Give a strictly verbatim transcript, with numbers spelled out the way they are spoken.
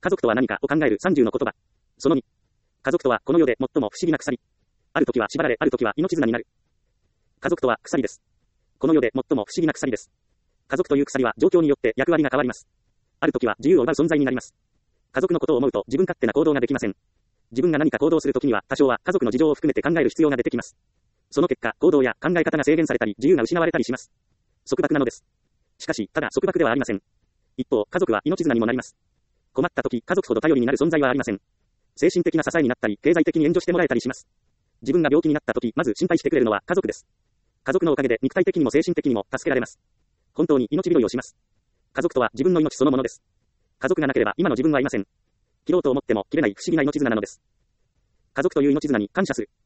家族とは何かを考えるさんじゅうの言葉。そのに。家族とはこの世で最も不思議な鎖。ある時は縛られ、ある時は命綱になる。家族とは鎖です。この世で最も不思議な鎖です。家族という鎖は状況によって役割が変わります。ある時は自由を奪う存在になります。家族のことを思うと自分勝手な行動ができません。自分が何か行動するときには多少は家族の事情を含めて考える必要が出てきます。その結果、行動や考え方が制限されたり、自由が失われたりします。束縛なのです。しかし、ただ束縛ではありません。一方、家族は命綱にもなります。困ったとき、家族ほど頼りになる存在はありません。精神的な支えになったり、経済的に援助してもらえたりします。自分が病気になったとき、まず心配してくれるのは家族です。家族のおかげで肉体的にも精神的にも助けられます。本当に命拾いをします。家族とは自分の命そのものです。家族がなければ今の自分はいません。切ろうと思っても切れない不思議な命綱なのです。家族という命綱に感謝する。